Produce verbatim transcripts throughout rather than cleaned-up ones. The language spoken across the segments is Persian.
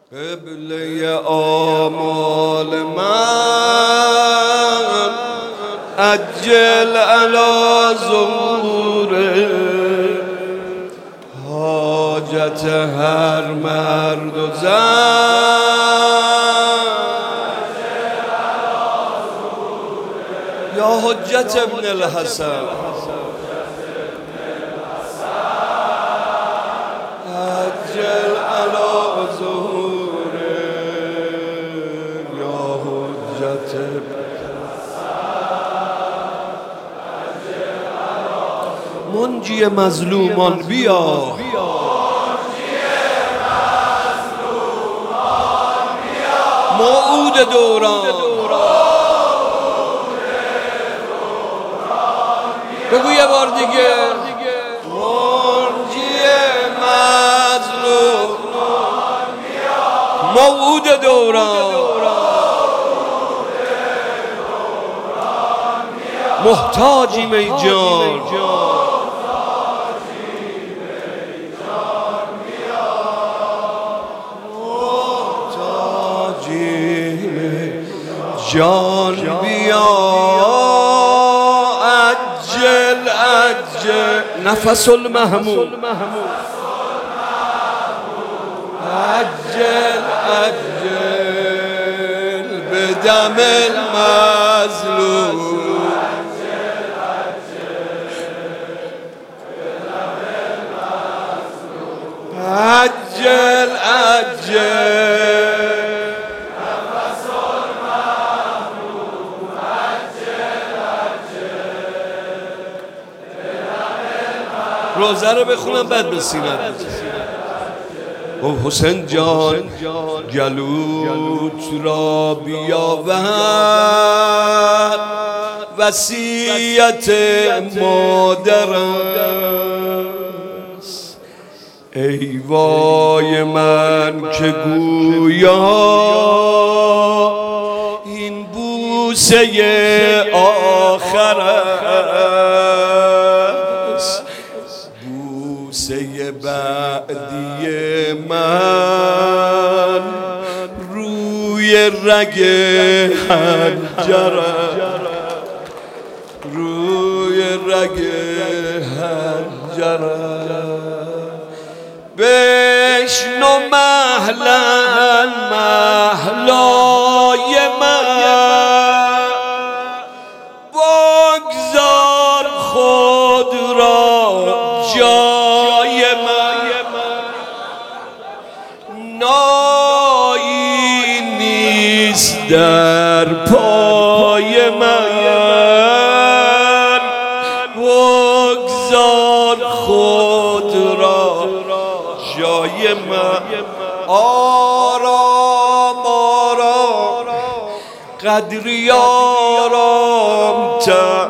قبله آمال من عجل علی ظهوره، حاجت هر مرد و زن یا حجت ابن الحسن عجل علی ظهوره یا حجت منجی مظلومان بیا، موعود دوران بگو یه بار دیگه، منجی مظلوم موعود دوران، محتاجیم ای جان، جان بیا، عجل عجل نفس المحمود، عجل عجل بدم المظلوم، عجل عجل روزه رو بخونم بعد بسینم. او حسین جان گلوت را بیاور، وصیت مادر است. ای وای من که گویا این بوسه آخر است، بوسه بعدی من روی رگ حنجر، روی رگ حنجر. بشنو مهلا مهلای من، بگذار خود را جای من، نایی نیست در پای من، بگذار خود را جای من. آرام آرام قدری آرام تا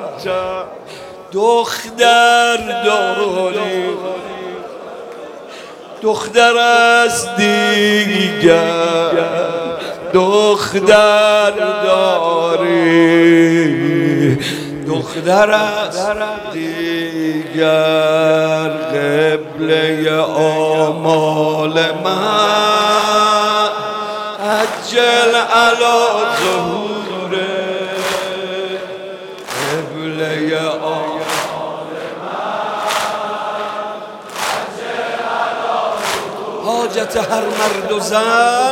دختر داری، دختر از دیگر دختر داری، دختر از دیگر. قبله آمال من عجل علی ظهوره، قبله آمال من عجل علی ظهوره، حاجت هر مرد و زن،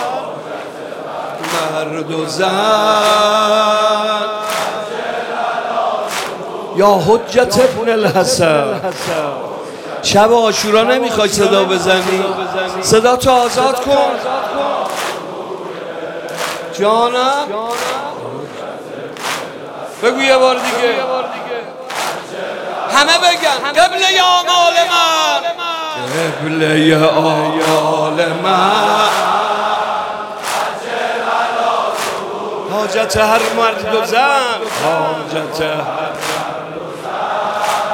مرد و زن یا حجت ابن الحسن. شب عاشورا نمیخوای صدا بزنی؟ صدا تو آزاد کن جانم، بگو یه بار دیگه، همه بگن قبله آمال من، قبله آمال من، حاجت هر مرد و زن، حاجت هر مرد و زن،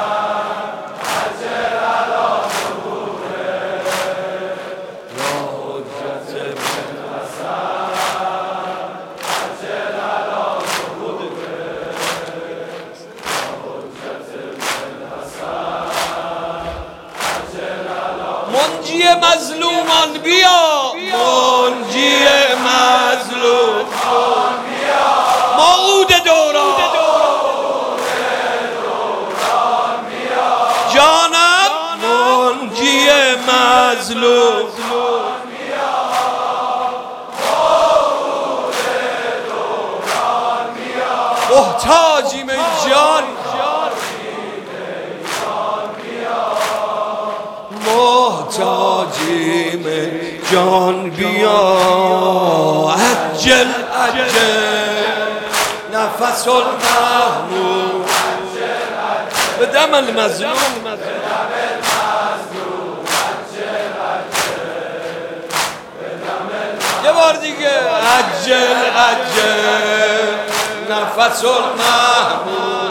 عجل علی ظهوره یا حجت ابن الحسن، عجل علی ظهوره یا حجت ابن الحسن، عجل علی منجی مظلومان بیا. المظلوم محتاجیم ای جان محتاجیم ای جان بیا عجل عجل نفس المحمود به دم المظلوم یه بار دیگه عجل عجل نفس المحمود